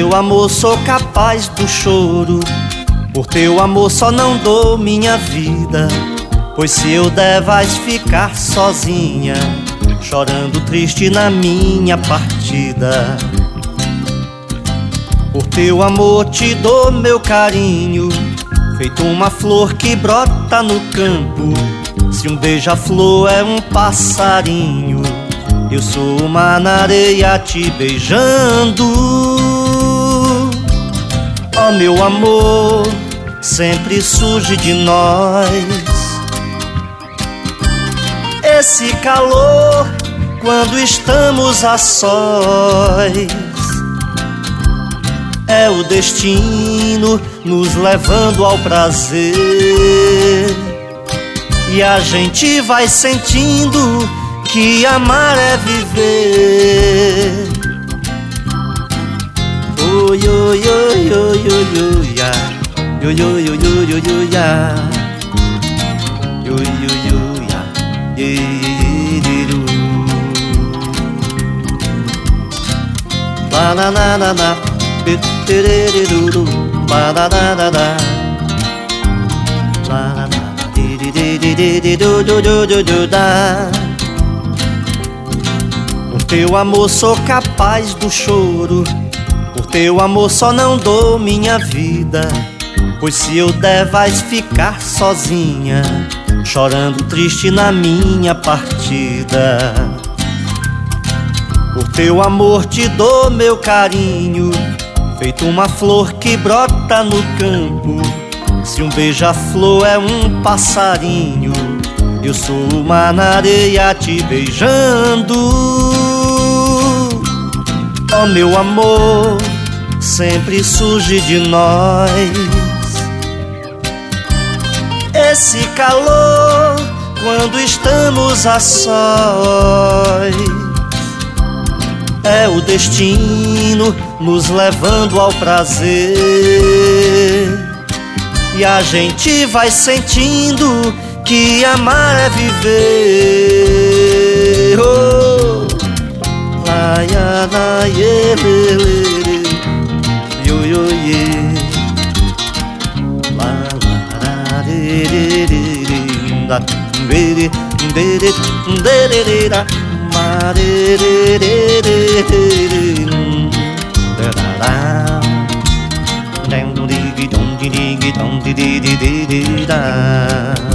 teu amor sou capaz do choro, por teu amor só não dou minha vida. Pois se eu der vais ficar sozinha, chorando triste na minha partida. Por teu amor te dou meu carinho, feito uma flor que brota no campo. Se um beija-flor é um passarinho, eu sou uma na areia te beijando. Ó meu amor, sempre surge de nós esse calor quando estamos a sós. É o destino nos levando ao prazer, e a gente vai sentindo que amar é viver. Oi, oi, oi, oi, oi, oi, ya. Oi, oi, oi, oi, oi, oi, ya. Oi, oi, oi, ya. La la la la la, bit-tiririru, la la la la la, la la la, di-di-di-di-di-di-du-du-du-du-da. Por teu amor sou capaz do choro, por teu amor só não dou minha vida. Pois se eu der vais ficar sozinha, chorando triste na minha partida. Por teu amor te dou meu carinho, feito uma flor que brota no campo. Se um beija-flor é um passarinho, eu sou uma na areia te beijando. Ó meu amor, sempre surge de nós esse calor quando estamos a sós. É o destino nos levando ao prazer, e a gente vai sentindo que amar é viver. Oh, la ya la ye le le yo yo ye, la la re re re re da re re re re re da ma re re re re re da da da dang dong di dong di di dong di di di da.